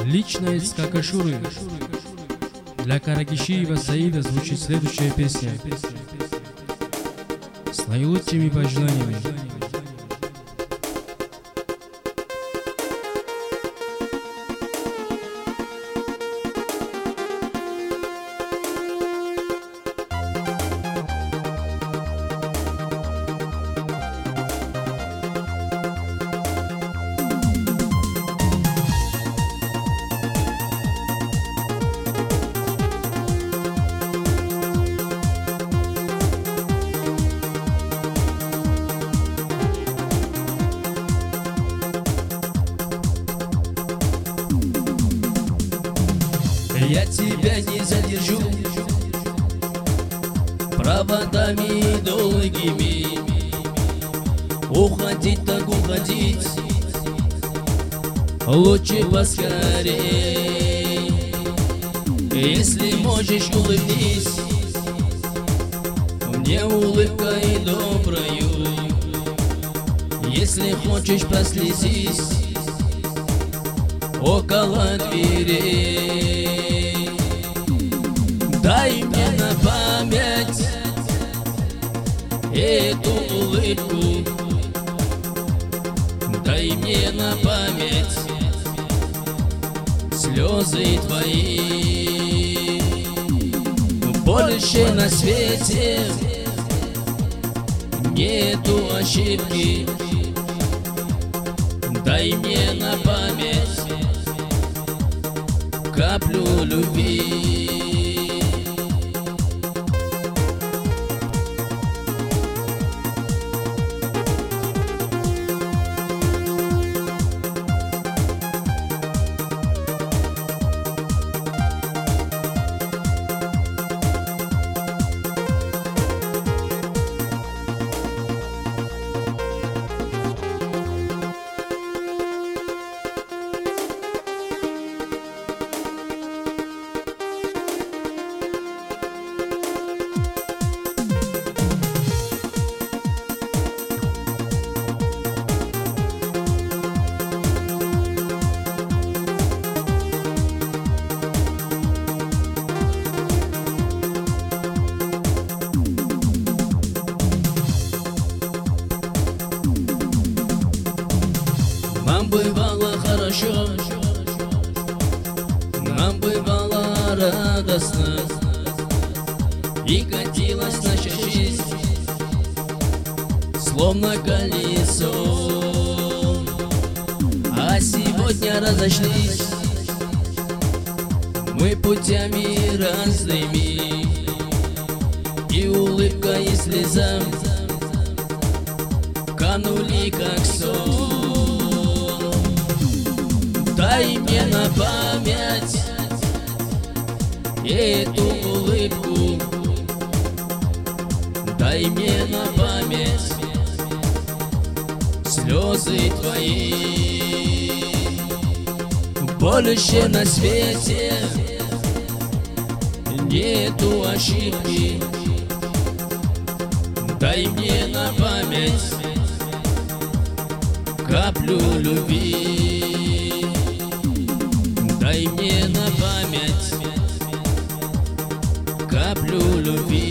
Лично из Какашуры для Каракишиева Саида звучит следующая песня с наилучшими пожеланиями. Я тебя не задержу проводами долгими. Уходить так уходить, лучше поскорей. Если можешь, улыбнись мне улыбкой доброю. Если хочешь, прослезись около дверей. Дай мне на память эту улыбку. Дай мне на память слезы твои. Больше на свете нету ошибки. Дай мне на память каплю любви. Нам бывало хорошо, нам бывало радостно, и катилась наша жизнь, словно колесо. А сегодня разошлись мы путями разными, и улыбка, и слеза канули как сон. Дай мне на память эту улыбку. Дай мне на память слезы твои. Больше на свете нету ошибки. Дай мне на память каплю любви. Дай мне на память каплю любви.